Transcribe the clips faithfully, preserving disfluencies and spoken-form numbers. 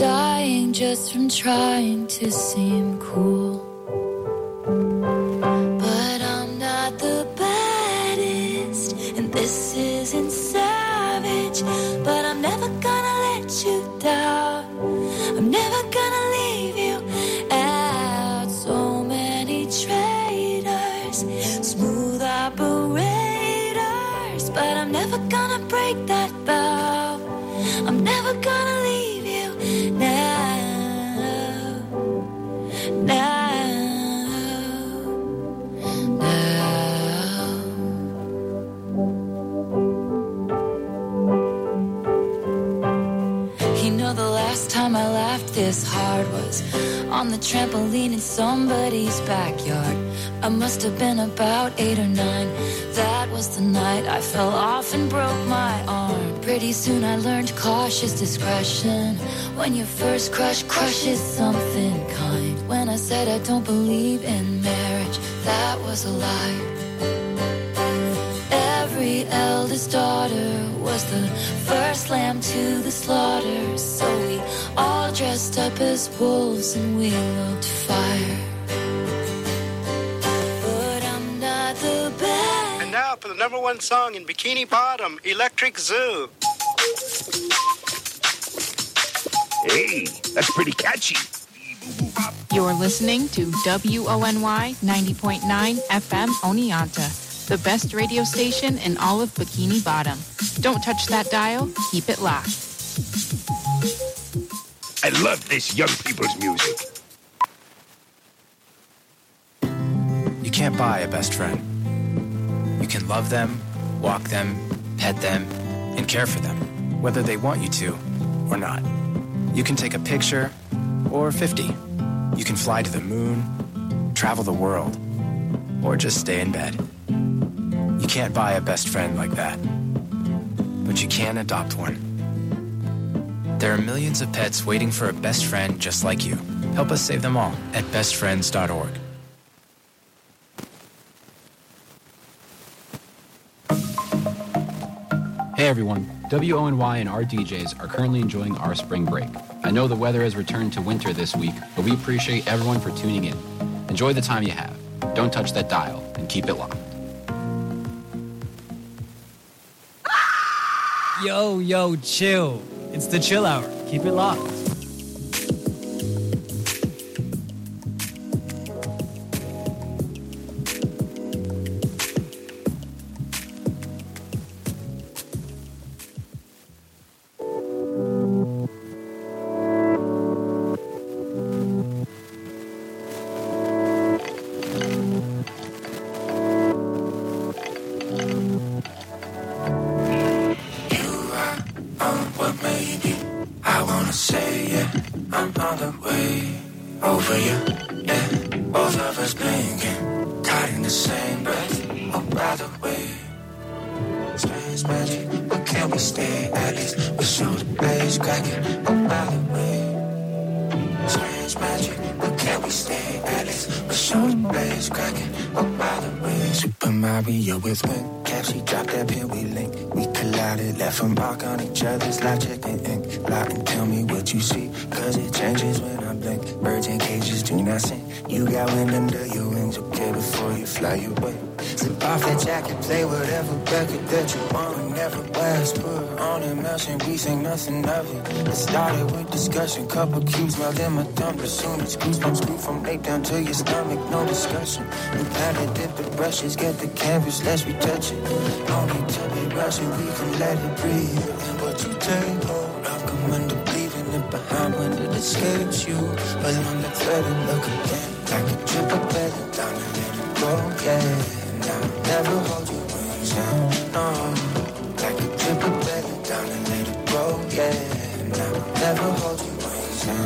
dying just from trying to seem cool. But I'm not the baddest, and this isn't savage, but I'm never gonna let you down. I'm never gonna leave you out. So many traitors, smooth operators, but I'm never gonna break that vow. I'm never gonna leave you now, now, now. You know, the last time I laughed this hard was on the trampoline in somebody's backyard. I must have been about eight or nine. That was the night I fell off and broke my arm. Pretty soon I learned cautious discretion. When your first crush crushes something kind. When I said I don't believe in marriage, that was a lie. Every eldest daughter was the first lamb to the slaughter. So we all dressed up as wolves and we looked fire. But I'm not the best. And now for the number one song in Bikini Bottom, Electric Zoo. Hey, that's pretty catchy. You're listening to W O N Y ninety point nine F M Oneonta, the best radio station in all of Bikini Bottom. Don't touch that dial, keep it locked. I love this young people's music. You can't buy a best friend. You can love them, walk them, pet them, and care for them, whether they want you to or not. You can take a picture or fifty. You can fly to the moon, travel the world, or just stay in bed. You can't buy a best friend like that, but you can adopt one. There are millions of pets waiting for a best friend just like you. Help us save them all at best friends dot org. Hey everyone, W O N Y and our D Js are currently enjoying our spring break. I know the weather has returned to winter this week, but we appreciate everyone for tuning in. Enjoy the time you have. Don't touch that dial and keep it locked. Yo, yo, chill. It's the chill hour. Keep it locked. With one cap, she dropped that pin, we linked. We collided, left a mark on each other's life, checking ink. Lie and tell me what you see, cause it changes when I blink. Birds in cages do not sing. You got wind under your wings, okay, before you fly away. Slip off that jacket, play whatever record that you want. Never last, put on immersion, we say nothing of it. It started with discussion, couple cues melt in my tumbler. Soon as goosebumps screw from nape down to your stomach, no discussion. We padded, dip the brushes, get the canvas, let's retouch it. No need to be rushing, we can let it breathe. And what you take hold of, come under, leaving it behind when it escapes you. But on the thread and look again, like a triple better down and let it go, yeah. Now never hold your wings down, no. Like a triple better down and let it go, yeah. Now never hold your wings down.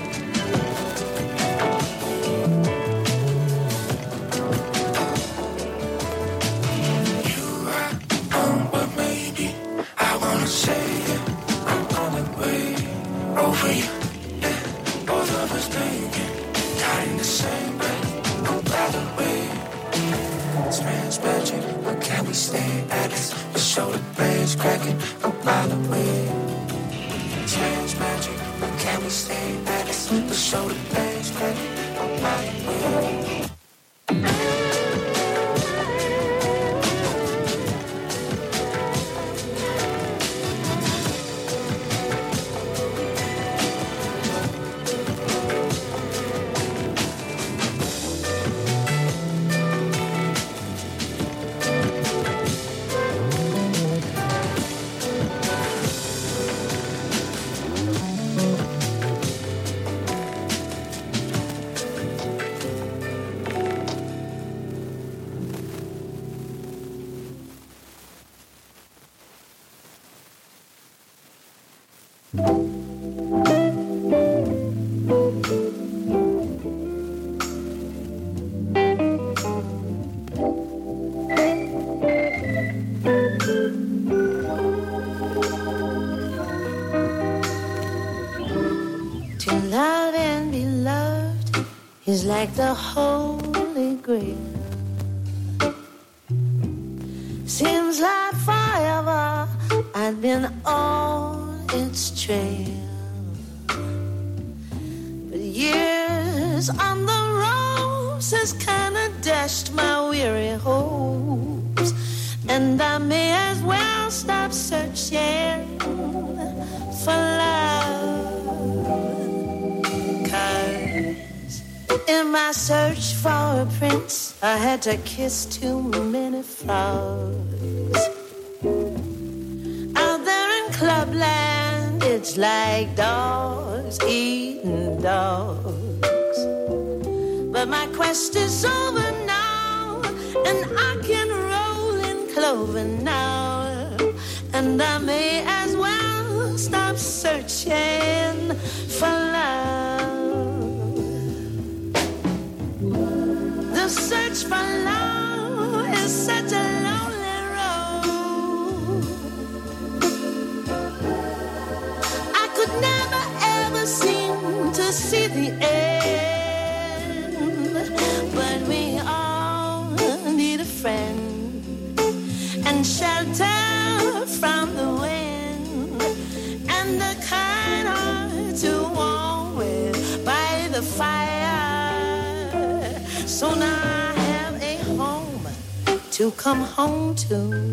You are on, but maybe I wanna say it. I'm on the way over you, yeah. Both of us thinking, tied in the same bed. Oh, by the way, strange magic, but can we stay at least? The shoulder blades cracking, oh by the way. Strange magic, But can we stay back and show the things that nobody will? Like the Holy Grail, seems like forever I've been on its trail, but years on the road has kinda dashed my weary hopes, and I may as well stop searching for love. In my search for a prince, I had to kiss too many frogs. Out there in Clubland, it's like dogs eating dogs. But my quest is over now, and I can roll in clover now, and I may as well stop searching for love. The search for love is such a lonely road. I could never ever seem to see the end, but we all need a friend and shelter from the wind, and the kind heart to warm with by the fire. So now I have a home to come home to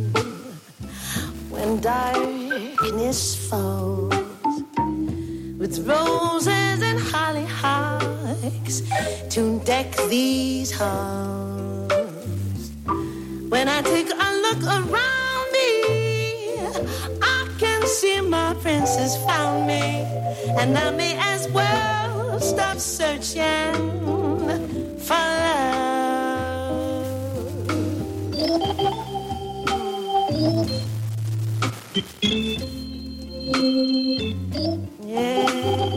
when darkness falls, with roses and hollyhocks to deck these halls. When I take a look around me, I can see my princess found me, and I may as well stop searching for love. Yeah.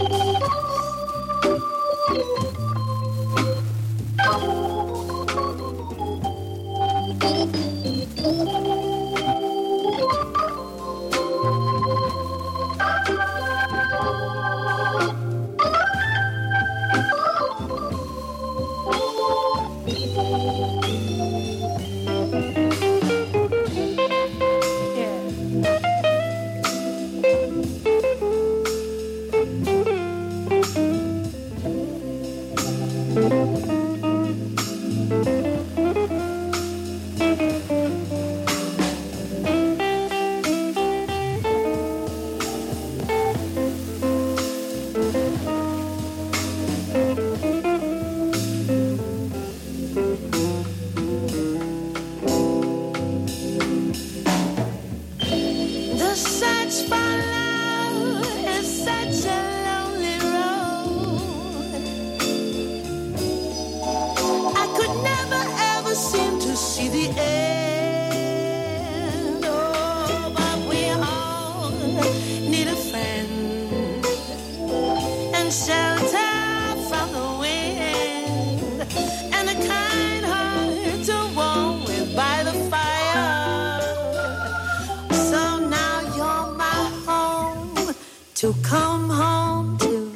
to come home to.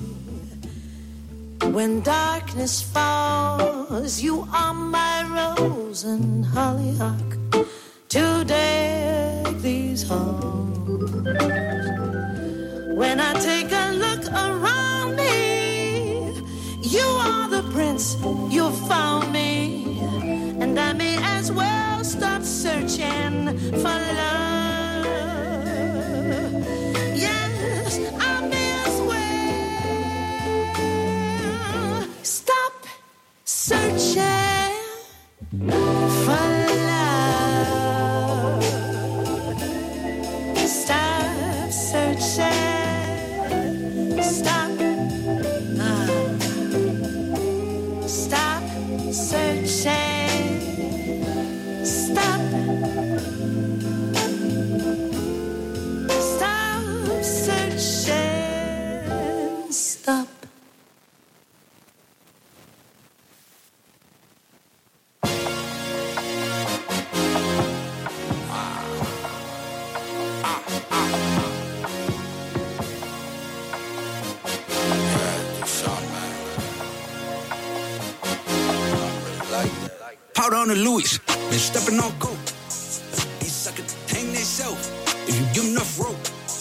When darkness falls, you are my rose and hollyhock to deck these halls. When I take a look around me, you are the prince, you found me, and I may as well start searching for love. Yes, I may as well stop searching for love. Stop searching. Stop. Uh, stop searching. Stop. Stop searching. Stop. Powder on the Louis, been stepping on coke. These suckers hang themselves if you give them enough rope.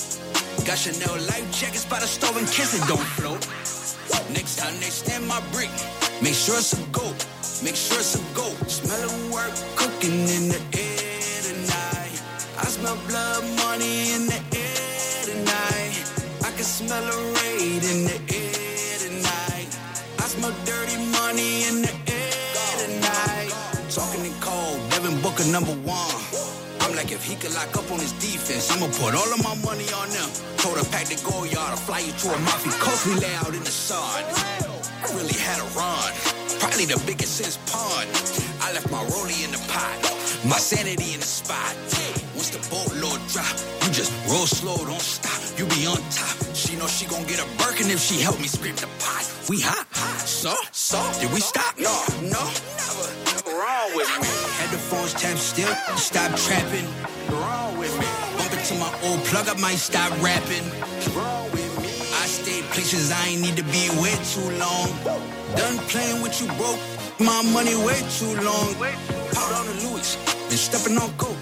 Got Chanel life jackets by the stove in case it don't float. Next time they stand my brick, make sure it's a goat. Make sure it's a goat. Smell of work cooking in the air tonight. I smell blood money in the air tonight. I can smell a raid in the air tonight. I smell dirty money in the air tonight. Talking in cold, Devin Booker number one. I'm like, if he could lock up on his defense, I'ma put all of my money on them. Told her pack the go yard, I'll fly you to a mafia coast, we lay out in the sun. I really had a run, probably the biggest since pond. I left my rollie in the pot, my sanity in the spot. Once the boatload drop, you just roll slow, don't stop, you be on top. She know she gon' get a Birkin if she help me scrape the pot. We hot, so, so, did we stop? No, no, never. Wrong with me. Headphones tapped still, stop trapping. Wrong with me. Bump into my old plug, I might stop rapping. Wrong with me. I stayed places I ain't need to be way too long. Done playing with you broke, my money way too long. Powder on the Louis, been stepping on coke.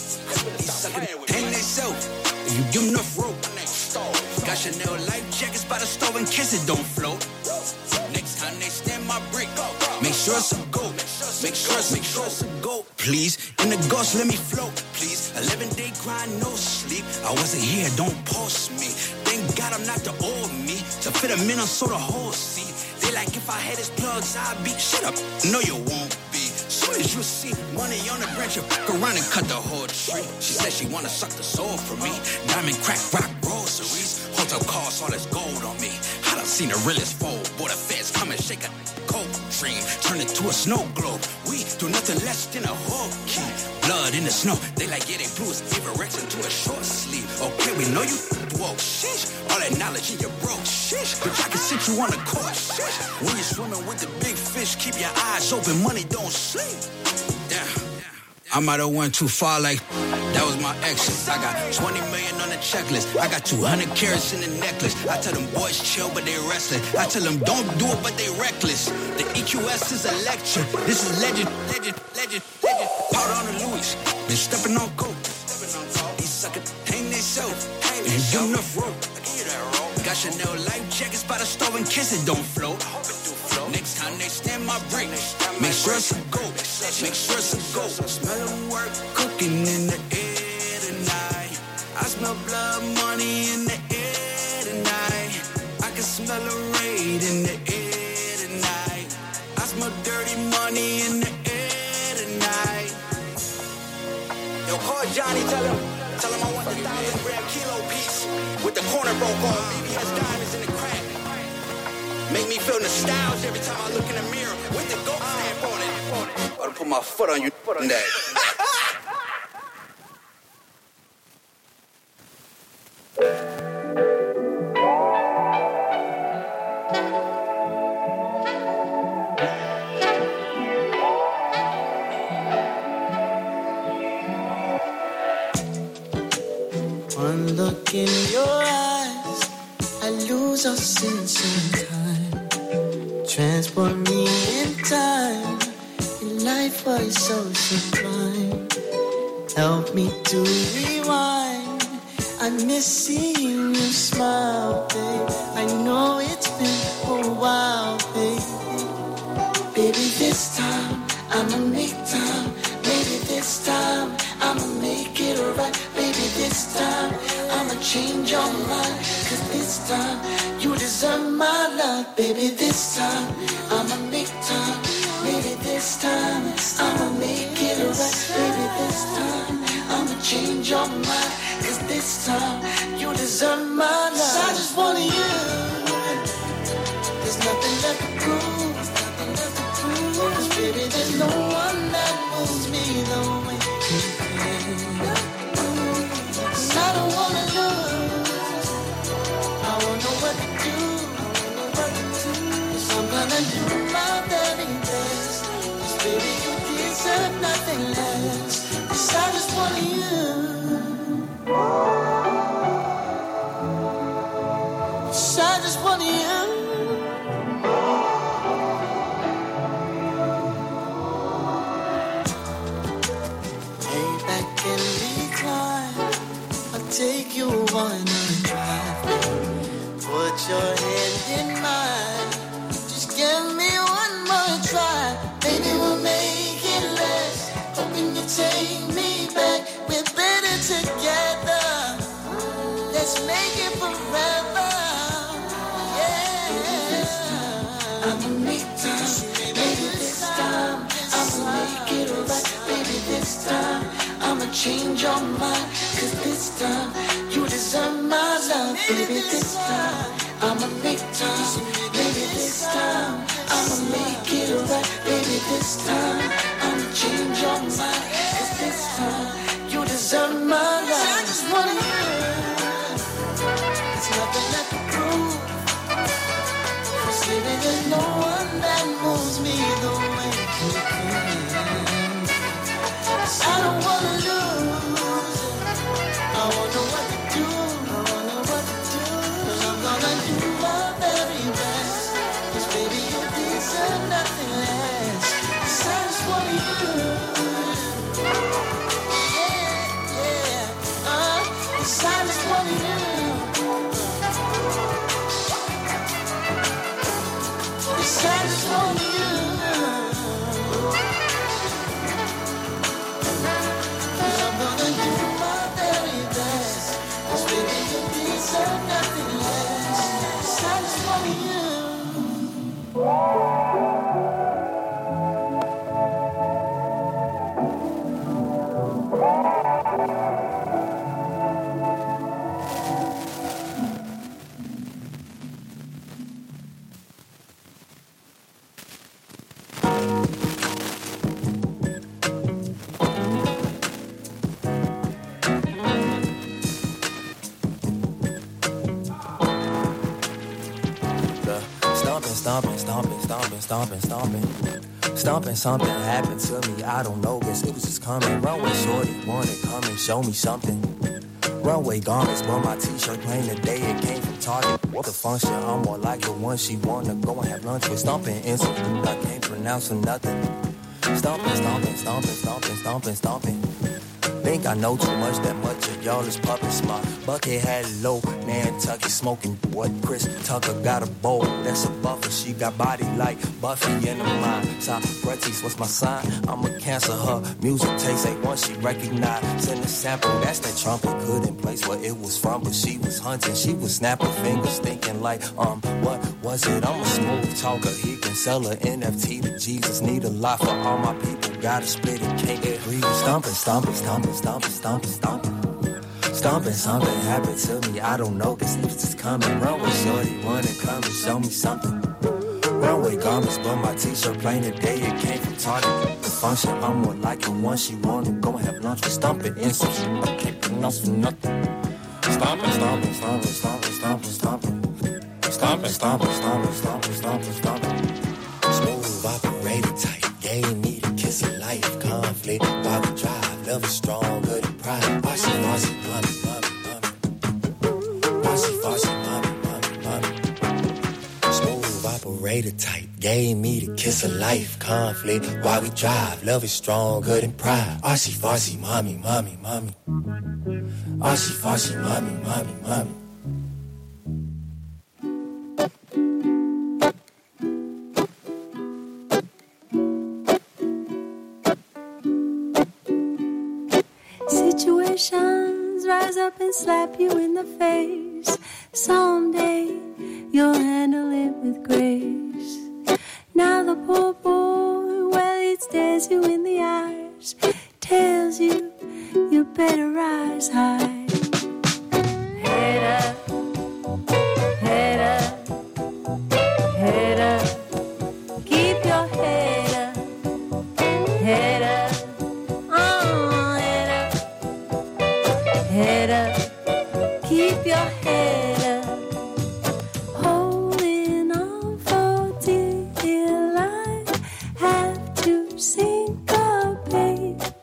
These suckers hang themselves if you give them enough rope. Got Chanel life jackets by the stove in case it don't float. Next time they stand my brick, make sure it's a goat. Make sure it's, make sure it's a goat. Please, in the ghost, let me float, please. eleven day grind, no sleep. I wasn't here, don't pause me. Thank God I'm not the old me. To fit them in, I saw the whole seat. They like, if I had his plugs, I'd be. Shut up, no you won't be. Soon as you see money on the branch, you fuck around and cut the whole tree. She said she wanna suck the soul from me. Diamond, crack, rock, groceries. Hotel costs, all this gold on me. I done seen the realest fold. Boy, the feds come and shake a cold dream. Turn it to a snow globe. We do nothing less than a whole key. Blood in the snow. They like, yeah, they blew his Averex into a short sleeve. Okay, we know you woke. Sheesh. All that knowledge in your broke. Sheesh. But I can sit you on the court. Sheesh. When you're swimming with the big fish, keep your eyes open. Money don't sleep. Damn. I might have went too far, like that was my exit. I got twenty million on the checklist. I got two hundred carats in the necklace. I tell them boys chill, but they restless. I tell them don't do it, but they reckless. The E Q S is a lecture. This is legend, legend, legend, legend. Powder on the Louis, been stepping on coke. These suckers hang themselves if you give enough rope. Got Chanel life jackets by the stove in case it don't float. Next time they stand my brick, make sure it's a goat. Make sure it's a goat. Smell of work cooking in the air tonight. I smell blood money in the air tonight. I can smell a raid in the air tonight. I smell dirty money in the air tonight. Yo, call Johnny, tell him, tell him I want the thousand gram kilo piece with the corner broke off. B B S diamonds in the crack. Make me feel nostalgia every time I look in the mirror with the goat stamp on it. Or to put my foot on you on that. One look in your eyes, I lose all sense of time. Transport me in time. Your life was so sublime. Help me to rewind. I miss seeing you you smile, babe. I know it's been a while, baby. Baby, this time I'ma make time. Maybe this time I'ma make it alright. Baby, this time I'ma change your mind. Cause this time you deserve my love. Baby, this time I'ma make time. Maybe this time I'ma make it alright. Baby, this time I'ma change your mind. Cause this time you deserve my love. I just want you. There's nothing left to prove. There's nothing left to prove. Cause baby, there's no one that moves me the way you can. Cause I don't wanna lose. I won't know what to do. Cause I'm gonna do my very best. Cause baby, you deserve nothing less. Cause I just want you. Cause I just want you. Lay back and recline. I'll take you on a drive. Put your hand in mine. Just give me one more try. Maybe we'll make it last. Hoping you take me back. We're better together. Let's make it forever. Yeah. I'ma make time. Maybe this time I'ma make it alright. Baby, this time I'ma change your mind. Cause this time you deserve my love. Baby, this time I'ma make time. Baby, this time I'ma make it alright. Baby, this time I'ma change your mind. Cause this time you deserve my love. I just want you. There's nothing left to prove. Cause baby, there's no one that moves me the way you can. Cause I don't wanna lose. I wanna know what to do. I wanna know what to do. Cause I'm gonna do my very best. Cause baby, you deserve nothing less. Cause I just want you. Yeah, yeah. Uh, cause I just want you. Cause I just want you. Cause I'm gonna do my very best. Cause baby, you deserve nothing less. Cause I just want you. Stomping, stomping, stomping, stomping, stomping. Stomping, something happened to me, I don't know, guess it was just coming. Runway shorty, wanna come and show me something. Runway garments, wore my t-shirt plain today, it came from Target. What the function, I'm more like the one she wanna go and have lunch with. Stomping instant, I can't pronounce for nothing. Stomping, stomping, stomping, stomping, stomping, stomping. Think I know too much, that much of y'all is puppets. My bucket had low, Nantucket smoking. What Chris Tucker got a bowl, that's a buffer. She got body like Buffy in the mind. Socrates, what's my sign? I'm a Cancer, her music taste ain't one she recognized. Send a sample, that's that trumpet. Couldn't place where it was from, but she was hunting. She was snapping fingers, thinking like, um, what was it? I'm a smooth talker, he can sell a N F T to Jesus. Need a lot for all my people, gotta split it, can't get greedy. Stomping, stomping, stomping, stomping, stomping, stomping. Stomping, something happened to me, I don't know, this was just coming. Runway shorty, wanna come and show me something. Runway garments, but my t-shirt plain today, it came from Target. The function, I'm more like the one she wanna go and have lunch with. Stomping instant, I can't pronounce for nothing. Stomping, stomping, stomping, stomping, stomping, stomping. Stomping, stomping, stomping, stomping, stomping, stomping. Smooth operator type, gave me the kiss of life. Conflict, while we drive, love is strong, good and pride. Bossy, bossy, mommy, mommy, mommy. Bossy, bossy, mommy, mommy, mommy. Smooth operator type, gave me the kiss of life. Conflict, while we drive, love is strong, good and pride. Bossy, bossy, mommy, mommy, mommy. Bossy, bossy, mommy, mommy, mommy. temptations rise up and slap you in the face. Someday you'll handle it with grace. Now the poor boy, well, he stares you in the eyes, tells you you better rise high. Head up, head up, head up. Keep your head up, head up, oh, head up, head up. Keep your head up, holding on for dear life. Have to syncopate,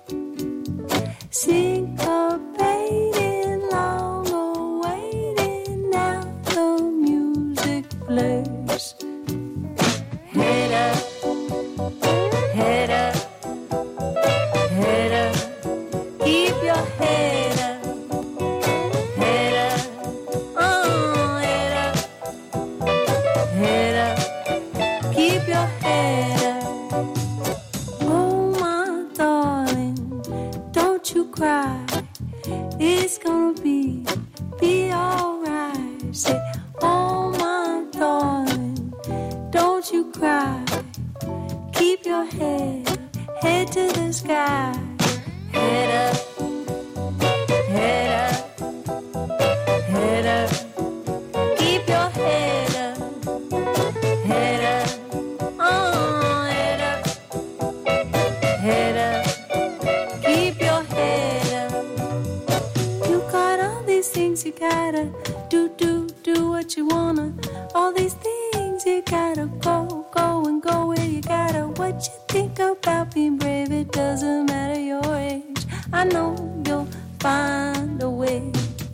syncopating, long awaiting. Now the music plays. Head up, head up, head up. Keep your head up, head up, oh, head up, head up. Keep your head up. Oh, my darling, don't you cry. It's gonna be, be alright. Say, oh, my darling, don't you cry. Keep your head, head to the sky. Head up, head up, head up. Keep your head up, head up, oh, head up, head up. Keep your head up. You got all these things you gotta do, do, do what you wanna. All these things you gotta go, go and go where you gotta. What you think about being brave, it doesn't matter your age. I know you'll find a way.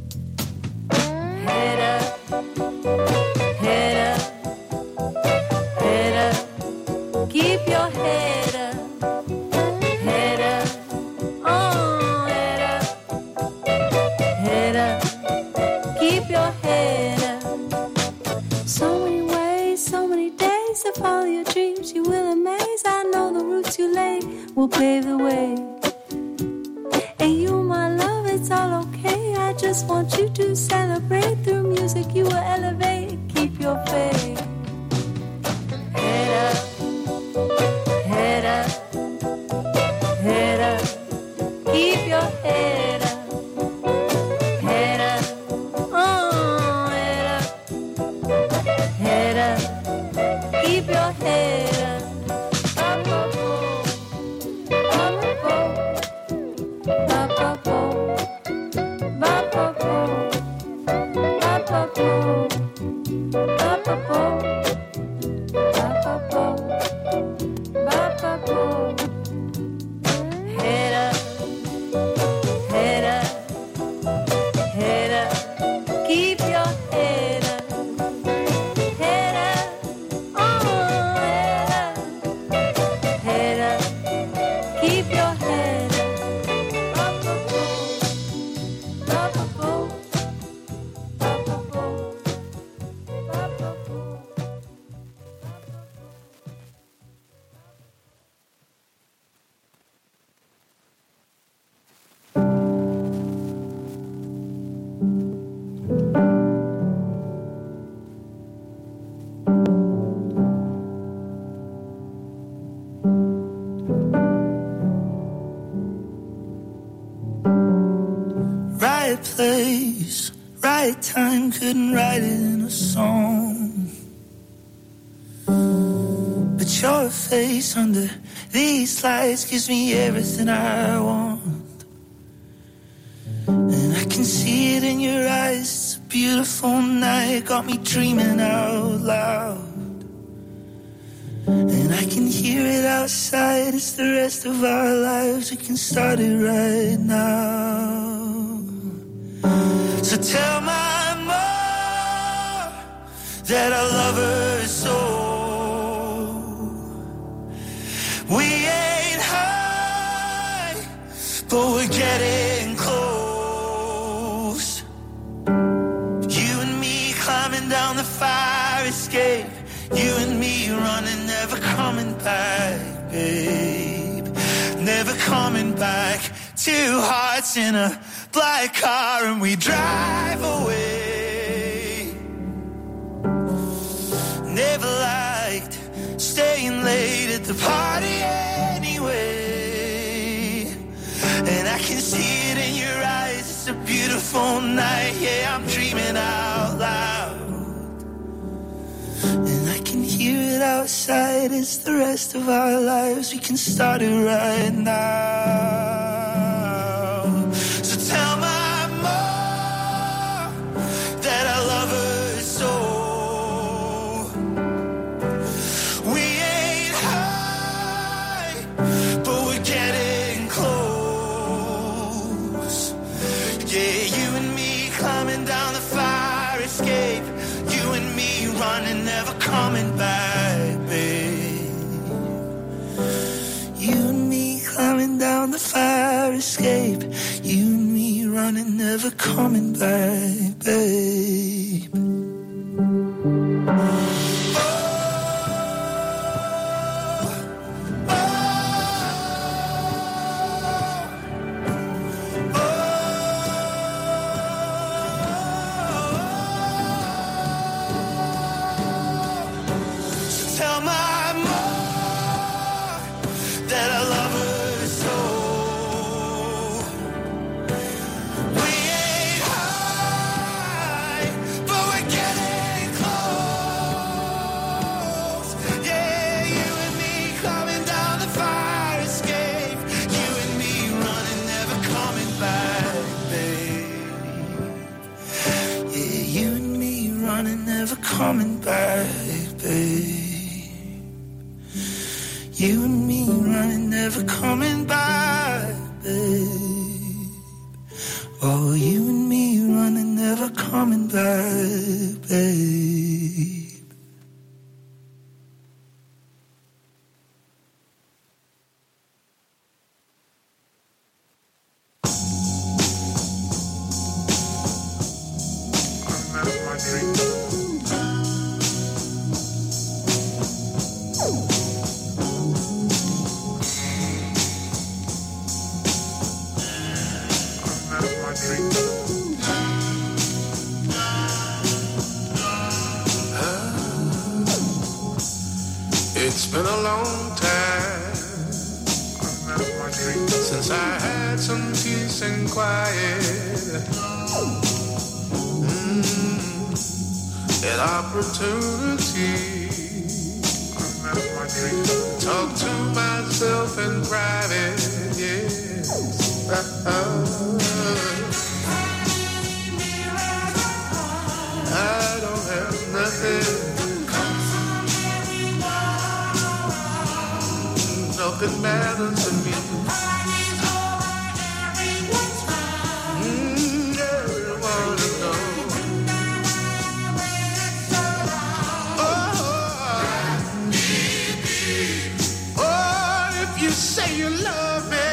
Head up, head up, head up. Keep your head up, head up, oh, head up, head up. Keep your head up. So many ways, so many days to follow your dreams. You will amaze. I know the roots you lay will pave the way. And you, my love, it's all okay. I just want you to celebrate. Through music you will elevate. Keep your faith. Head up, head up, head up. Keep your head up, head up, oh, head up, head up. Keep your head up. Up, up, up, up, up. Head up, head up, head up. Keep your head up, head up, oh, head up, head up. Keep your head up. Right place, right time, couldn't write it in a song. But your face under these lights gives me everything I want. And I can see it in your eyes, it's a beautiful night, got me dreaming out loud. And I can hear it outside, it's the rest of our lives, we can start it right now. So tell my mom that I love her so. We ain't high, but we're getting close. You and me climbing down the fire escape. You and me running, never coming back, babe. Never coming back. Two hearts in a black car and we drive away. Never liked staying late at the party anyway. And I can see it in your eyes, it's a beautiful night. Yeah, I'm dreaming out loud. And I can hear it outside, it's the rest of our lives. We can start it right now. So tell my mom that I love her so. We ain't high, but we're getting close. Yeah, you and me climbing down the fire escape. You and me running, never coming back, babe. You and me climbing down the fire escape. You and me running, never coming back, babe. Coming back, babe. You and me running, never coming back, babe. Oh, you and me running, never coming back, babe. It's been a long time since I had some peace and quiet, mm, an opportunity to talk to myself in private, yes. I don't have nothing. Nothing matters to me. Mm, everyone to know. Oh, oh, if you say you love me,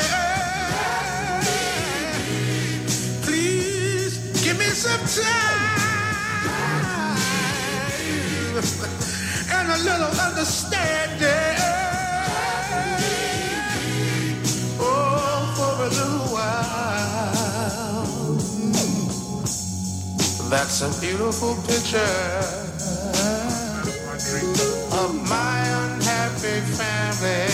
please give me some time and a little understanding. A little while. That's a beautiful picture of my unhappy family.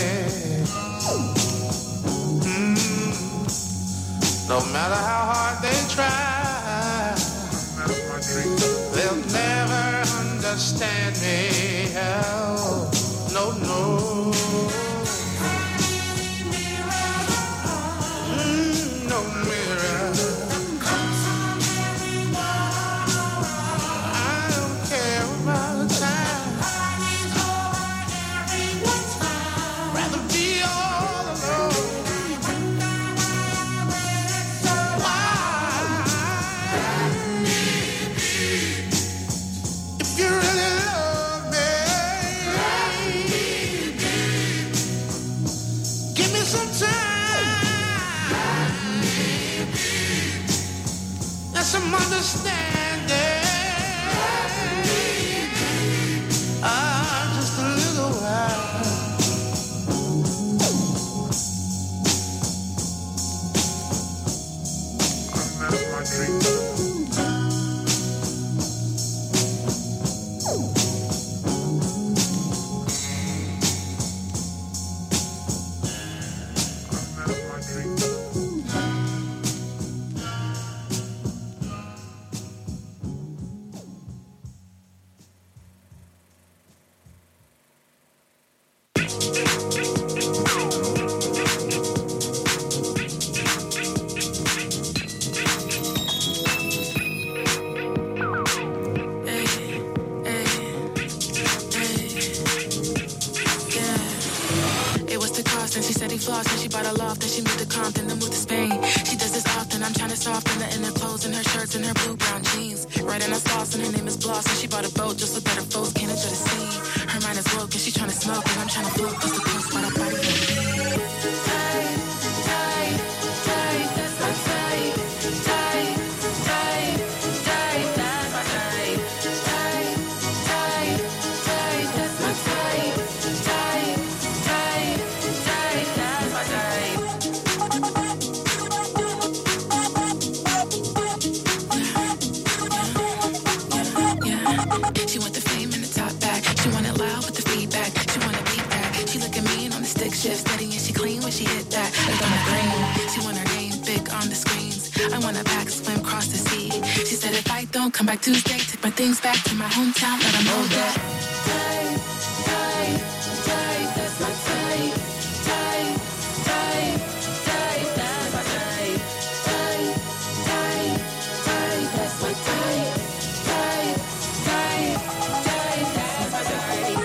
Mm. No matter how hard they try, they'll never understand me. Oh, no, no. If you really love me, floss, and she bought a loft, and she moved to Compton, then moved to Spain. She does this often, I'm trying to soften the inner clothes in her shirts and her blue brown jeans. Right in her sauce, and her name is Bloss, and she bought a boat just so that her foes can't enjoy the scene. Her mind is woke, and she trying to smoke, and I'm trying to float, cause the coast by the body on me. Tight, tight, tight, that's my tight. Tight, tight, tight, that's my tight. Tight, tight, tight, that's my tight. Tight, tight, tight, that's my tight. She want the fame and the top back. She want it loud with the feedback. She want to beat back. She look at me and on the stick shift, steady and she clean when she hit that. Like on the brain, she want her name big on the screens. I want a back swim across the sea. She said if I don't come back Tuesday, take my things back to my hometown, let 'em know that. Tight, tight, tight, that's my tight. Tight, tight, tight, that's my tight. Tight, tight, tight, that's my tight. Tight, tight, tight, that's my tight.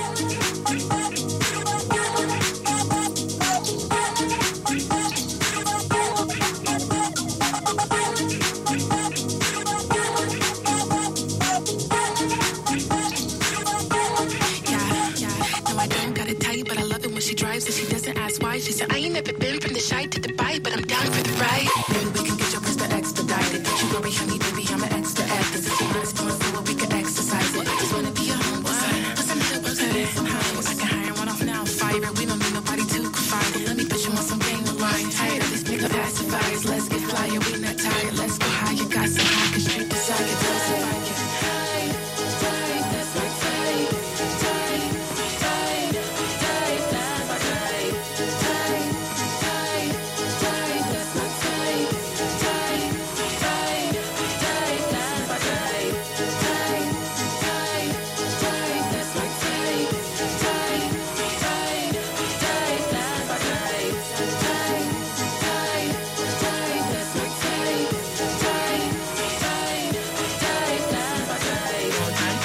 But I love it when she drives and she doesn't ask why. She said, I ain't never been from the shy to Dubai, but I'm down for the ride. Maybe we can get your price but expedited. Don't you worry, honey, baby, I'm an extra act. This is your mind's going forward, we can exercise it. I just wanna be a home designer. Listen to what's it somehow. I can hire one off now, fire it. We don't need nobody to confide it. Let me put you on some game of line. Tired of these nigga pacifiers. Let's get flyer, we not tired. Let's go higher, got some high, cause street desire. Tell us if I can. Tight, tight, that's my tight. Tight, tight, tight, that's my tight. Tight, tight, tight, that's my tight. Tight, tight, tight, that's my tight. Tight, tight, tight, that's my tight. Tight, tight, tight, that's my tight. Tight, tight, tight, that's my tight. Tight, tight, tight, that's my tight.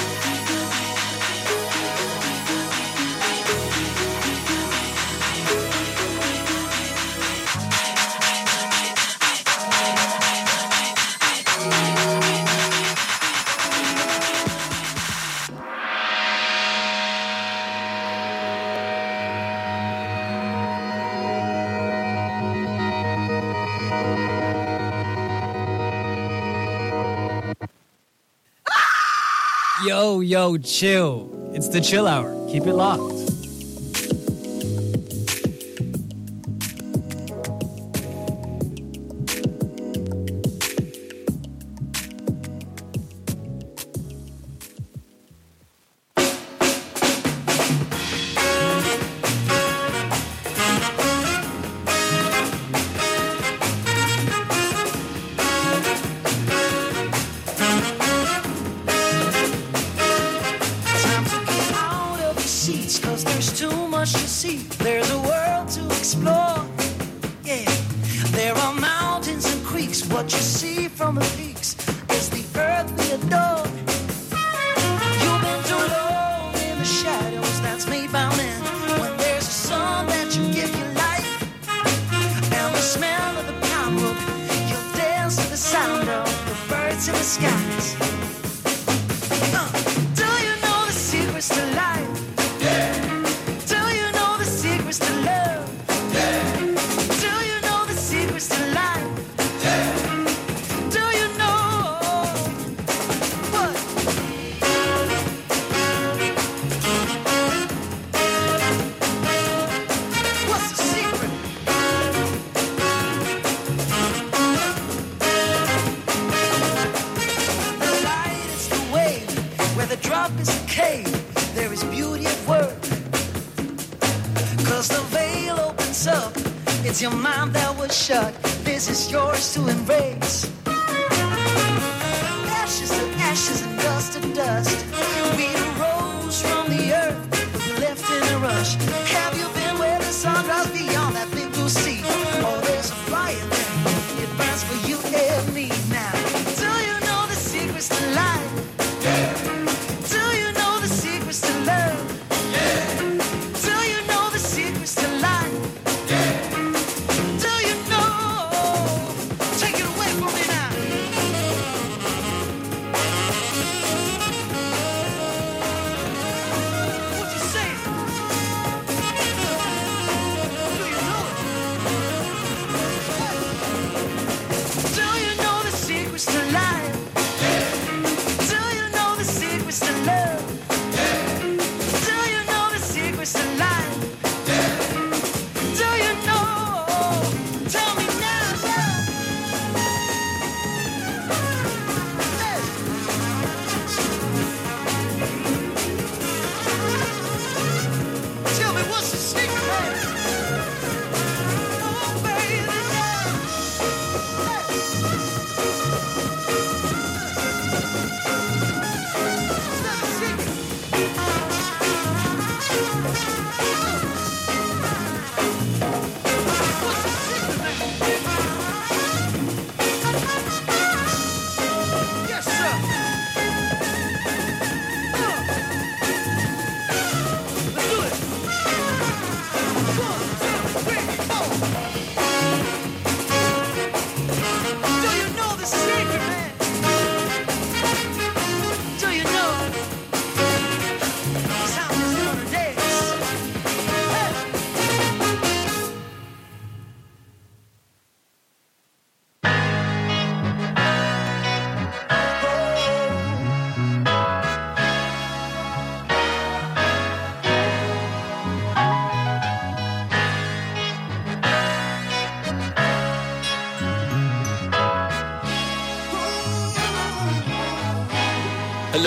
Yo, yo, chill. It's the chill hour. Keep it locked. Time to get out of the seats, cause there's too much to see. There's a world to explore. Yeah, there are mountains and creeks. What you see from the peaks is the earth we adore. You've been too long in the shadows, that's me by man. When there's a song that you give your life, and the smell of the pine wood, you'll dance to the sound of the birds in the skies. Uh, do you know the secrets to life? Yeah. Do you know the secrets to love? Yeah. Do you know the secrets to life? Yeah. Do you know what? What's the secret? The light is the wave, where the drop is a cave. There is beauty at work, cause the veil opens up. It's your mind that was shut. This is yours to embrace. Ashes to ashes and dust to dust. We arose from the earth, but we left in a rush. Have you been where the sun rises beyond that big blue sea? Oh, there's a fire there. It burns for you and me now. Do you know the secrets to life? Yeah. Do you know the secrets to love? Yeah. Do you know the secrets to life? Yeah.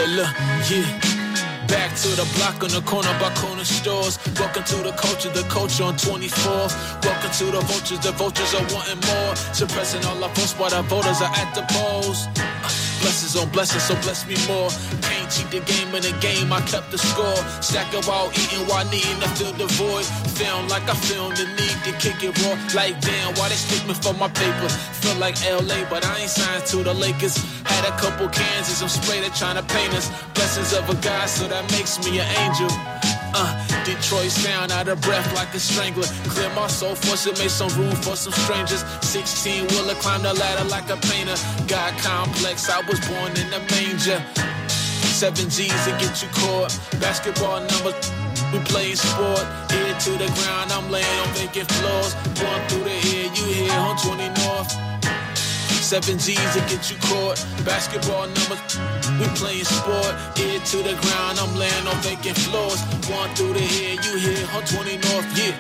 look, yeah. Back to the block on the corner by corner stores. Welcome to the culture, the culture on twenty-fourth. Welcome to the vultures, the vultures are wanting more. Suppressing all our votes while the voters are at the polls. Uh, blessings on blessings, so bless me more. Can't cheat the game in the game, I kept the score. Stack it while eating, while needing to fill the void. Feeling like I feel the need to kick it raw. Like damn, why they stick me for my paper? Feel like L A, but I ain't signed to the Lakers. Had a couple cans and some spray that trying to paint us. Blessings of a God, so that makes me an angel. Uh, Detroit sound out of breath like a strangler. Clear my soul, force it, make some room for some strangers. sixteen wheeler, climb the ladder like a painter. God complex, I was born in the manger. Seven G's to get you caught. Basketball numbers, we playing sport. Ear to the ground, I'm laying on vacant floors. Going through the air, you here on twenty North. Seven G's to get you caught. Basketball numbers, we playing sport. Ear to the ground, I'm laying on vacant floors. Going through the air, you here on twenty North, yeah.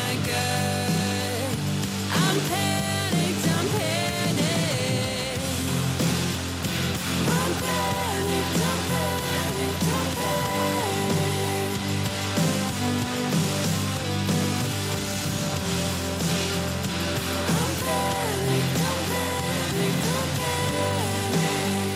good. I'm panicked, I'm panicked. I'm panicked, I'm panicked, I'm panicked. I'm panicked, I'm panicked, I'm panicked.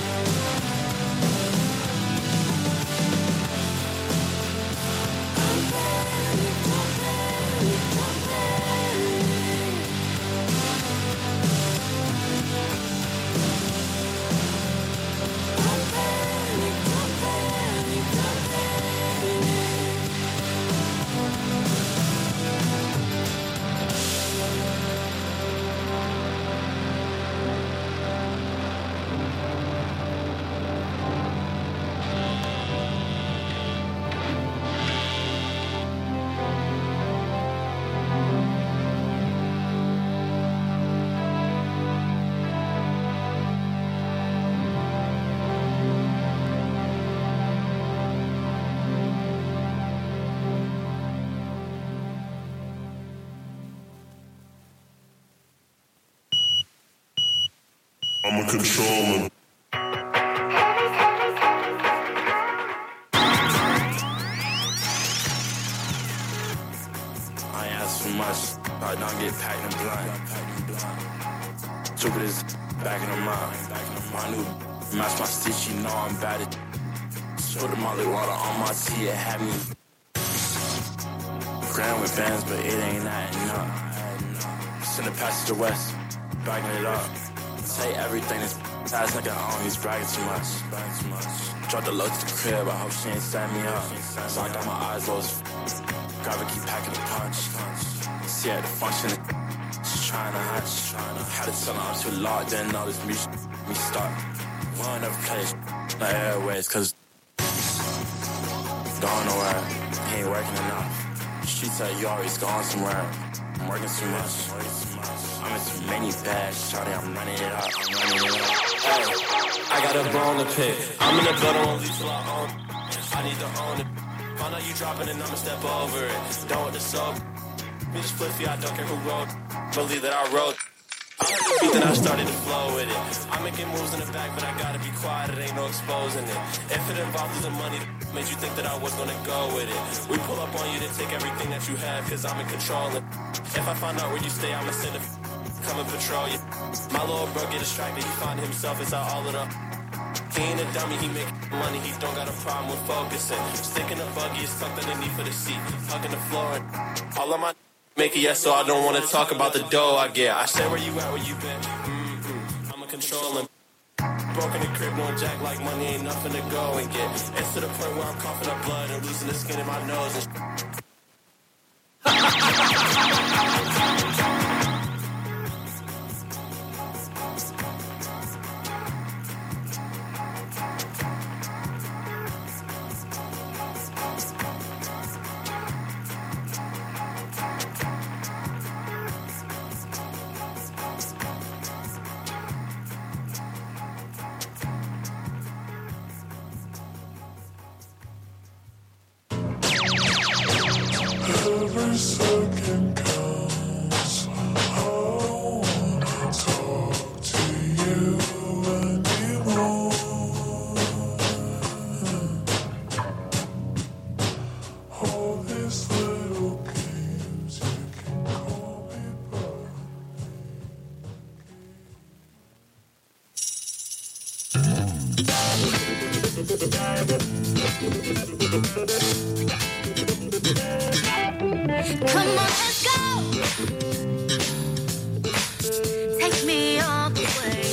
I'm a controller. I ain't ask for much, probably don't get packed and blind. Stupid as back in the mind. My new match my stitch, you know I'm bad at. Put the molly water on my tea, it had me. Grand with bands, but it ain't adding up. Send a pass to the west, bagging it up. Say everything is ass nigga on, he's bragging too much. Bragging too much. Drop the load to the crib, I hope she ain't stand me up. So I got my eyes low as f. Grab keep packing the punch. See at the function, she's trying to hatch. Had to tell her I'm too locked, didn't know this music me start. Won't ever play this no airways, cause going nowhere, he ain't working enough. She said you always going somewhere. I'm working too much. I'm in too many bags, shawty, I'm running it up, I'm running it up. Hey, I got a bone to pick. I'm in the building, won't leave till I own it. I need to own it. Find out you dropping and I'ma step over it. Don't want the soap. Me just flippy, I don't care who wrote. Believe that I wrote. I heard the beat, then I started to flow with it. I'm making moves in the back, but I gotta be quiet, it ain't no exposing it. If it involved losing money, made you think that I was gonna go with it. We pull up on you to take everything that you have, cause I'm in control. And if I find out where you stay, I'ma send a f- come and patrol you. My little bro get distracted, he find himself inside all of the. He ain't a dummy, he make money, he don't got a problem with focusing. Sticking the buggy is tucked underneath for the seat, hugging the floor and all of my make it yes, so I don't wanna talk about the dough I get. I say where you at, where you been, mm-hmm. I'm a controlling. Broken the crib, no jack like money, ain't nothing to go and get. It's to the point where I'm coughing up blood and losing the skin in my nose and Every second counts. I wanna talk to you anymore. All these little games, you can call me Come on, let's go. Take me all the way.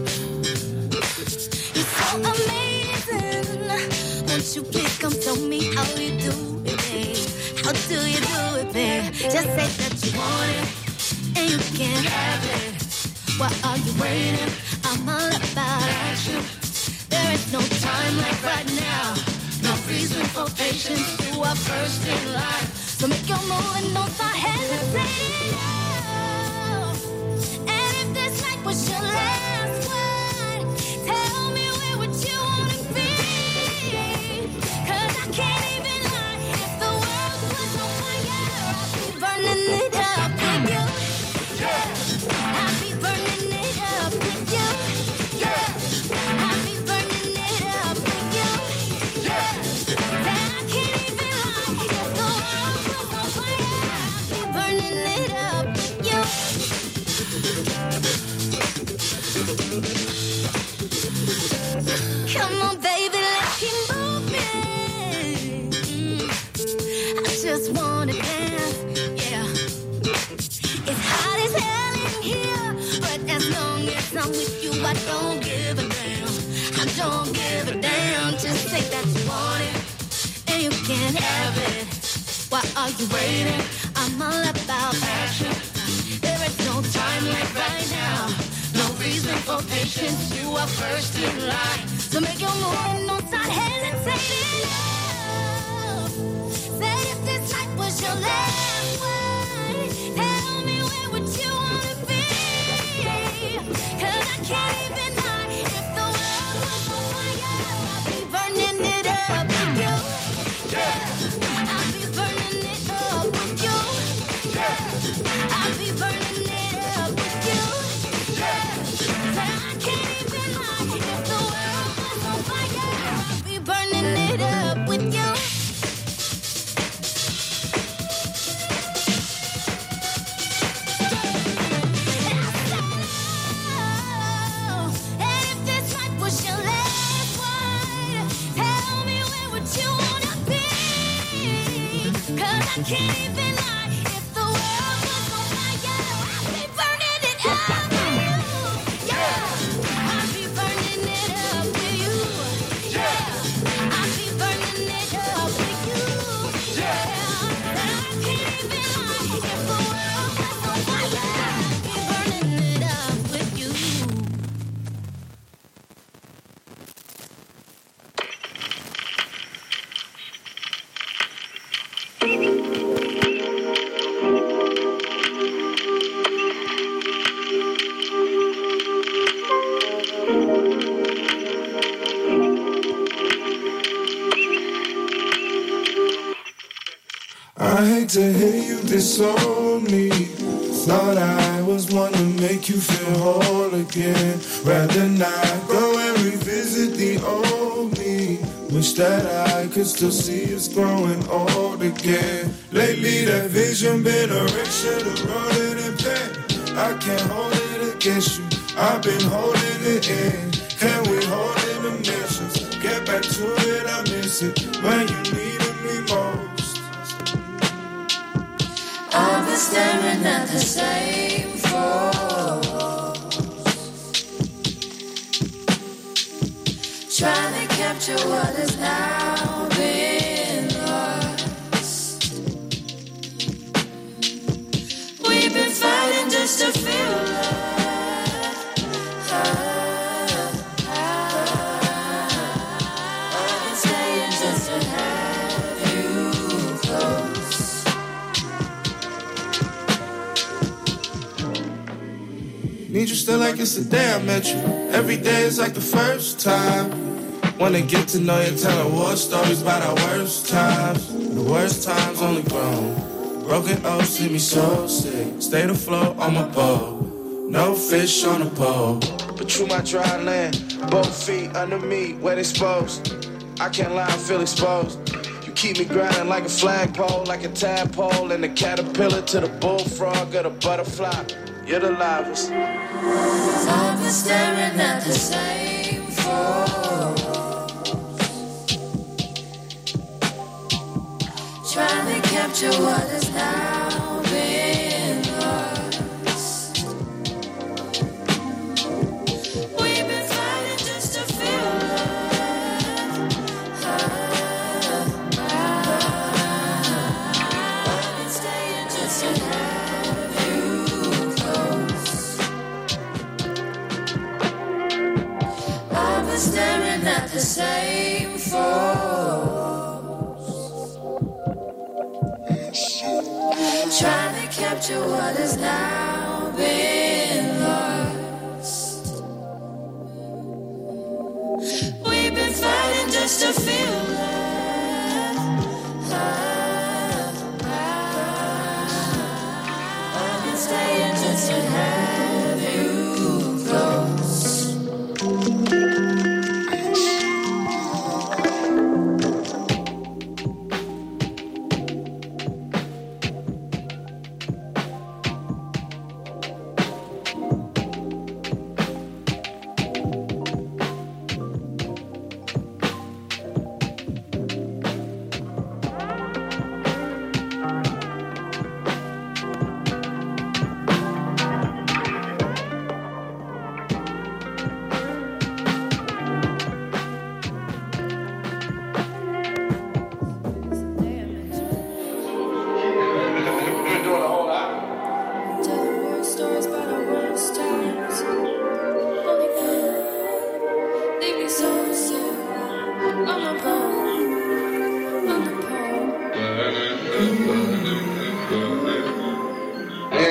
You're so amazing. Won't you please come tell me how you do it, babe? How do you do it, babe? Just say that you want it and you can have it. Why are you waiting? I'm all about action. There is no time like right now. No reason for patience. You are first in line. So make your move and don't start hesitating now. And if this night was your last one, tell me where would you wanna be? Cause I can't even lie. If the world was on fire, I'd be burning don't give a damn. I don't give a damn. Just think that you want it, and you can have it. Why are you waiting? I'm all about passion. There is no time like right now. No reason for patience. You are first in line. So make your move and don't start hesitating. Say if this night was your last one, tell me where would you wanna be? Cause I can't even hide. If the world was on fire, I'll be burning it up with you. Yeah, I'll be burning it up with you. Yeah, I'll be burning it up with you. Yeah, say I can't even hide. If the world was on fire, I'll be burning it up with you. I can't even lie. If the world was on fire, I'd be burning it up for you. Yeah, I'd be burning it up for you. Yeah, I'd be burning it up for you. Yeah, I can't even lie. If the world was on fire, I'd be burning it up with you. I hate to hear you disown me. Thought I was one to make you feel whole again. Rather not go and revisit the old me. Wish that I could still see us growing old again. Lately that vision been a wreck, should've wrote it in pen. I can't hold it against you, I've been holding it in. Can we hold it in dimensions? Get back to it, I miss it when you needed me most. I've been staring at the same photos, trying to capture what has now been lost. We've been fighting just to feel love. I've been staying just to have you close. Need you still like it's the day I met you. Every day is like the first time. Wanna get to know you, telling war stories about our worst times. The worst times only grown. Broken O's see me so sick. Stayed afloat on my boat. No fish on the pole. But through my dry land, both feet under me, where they supposed. I can't lie, I feel exposed. You keep me grinding like a flagpole, like a tadpole, and the caterpillar to the bullfrog or the butterfly. You're the livest. I've been staring at the same photos, trying to capture what has now been lost. We've been fighting just to feel love. I've been staying just to have you close. I've been staring at the same photos, trying to capture what has now been lost. We've been fighting just to feel love. I've been staying just to have you close.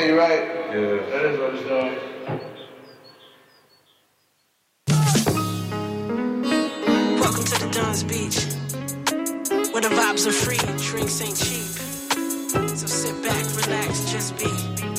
you're right. Yeah. That is what it's doing. Welcome to the Dunn's Beach, where the vibes are free, drinks ain't cheap. So sit back, relax, just be.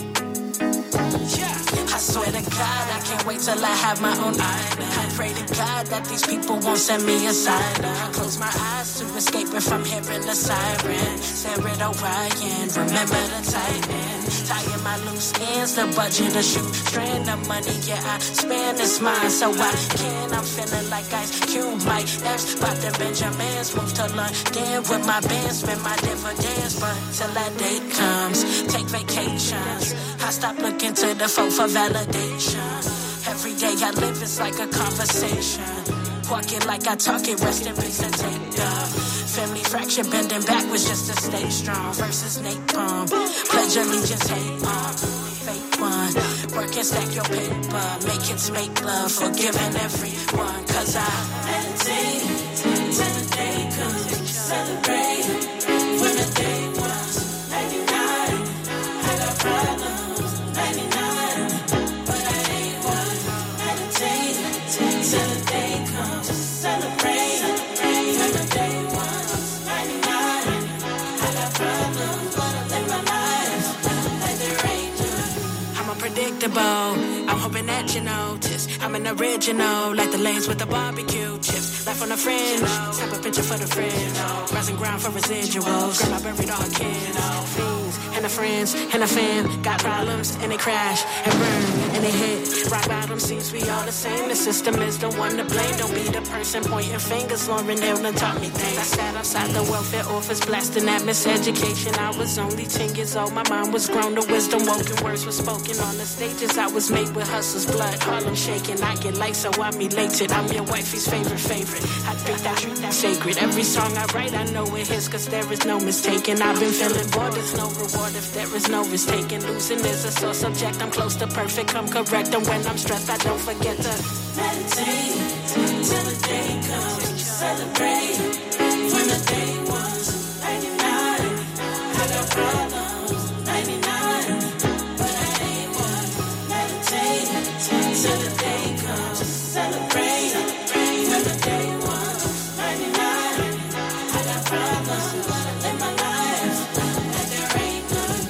Yeah. I swear to God, I can't wait till I have my own island. I pray to God that these people won't send me aside. I close my eyes to escape from hearing the siren. Sarah Orion, remember the titan. Tying my loose ends, the budget to shoot. Strand of money, yeah, I spend this mine. So I can, I'm feeling like Ice Cube, Mike Epps, about the Benjamins. Move to London with my band, spend my dividends. But till that day comes, take vacations. I stop looking to the folk for validation. Every day I live is like a conversation. Walk it like I talk it, rest in peace and take off. Family fracture, bending backwards just to stay strong. Versus napalm, pledge allegiance, hate on. Fake one, work and stack your paper. Make it make love, forgiving everyone. Cause I meditate till the day comes. Celebrate when the day was ninety-nine. I got problems, ninety-nine. But I ain't one. Meditate till the day comes. Celebrate when the day was ninety-nine. I got problems, but I live my life like there ain't none. I'm unpredictable. I'm hoping that you notice I'm an original, like the lanes with the barbecue chips. Life on the fringe, snap a picture for the fringe. Rising ground for residuals. Grandma buried all her kin. Fiends and the friends and the fam got problems and they crash and burn and they hit rock bottom. Seems we all the same. The system is the one to blame. Don't be the person pointing fingers. Lauren Hill done taught me things. I sat outside the welfare office blasting that miseducation. I was only ten years old. My mind was grown to wisdom. Woken words were spoken on the stages. I was made with hustler's blood. Harlem shaking. I get light, so I'm elated. I'm your wifey's favorite favorite. I treat that, treat that sacred. Every song I write, I know it hits, cause there is no mistaking. I've been feeling bored, there's no reward if there is no risk taken. Losing is a sore subject. I'm close to perfect, come correct. And when I'm stressed, I don't forget to meditate till the day comes. Celebrate when the day was ninety-nine. I got problems, ninety-nine. But I ain't one. Meditate till the day comes. Celebrate when the day was ninety-nine. I got problems, but I live my life like there ain't none.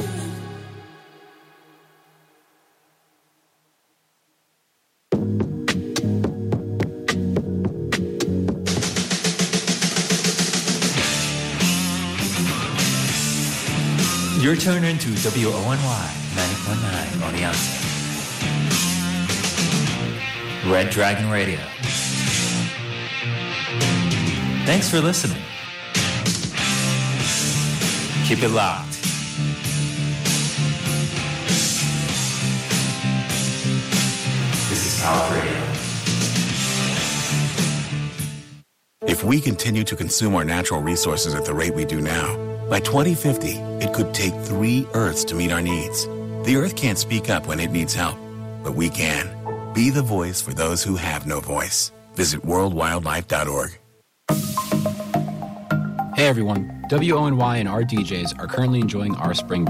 You're tuned into W O N Y ninety point nine Oneonta. Red Dragon Radio. Thanks for listening. Keep it locked. This is Power Radio. If we continue to consume our natural resources at the rate we do now, by twenty fifty, it could take three Earths to meet our needs. The Earth can't speak up when it needs help, but we can. Be the voice for those who have no voice. Visit world wildlife dot org. Hey everyone, W O N Y and our D Js are currently enjoying our spring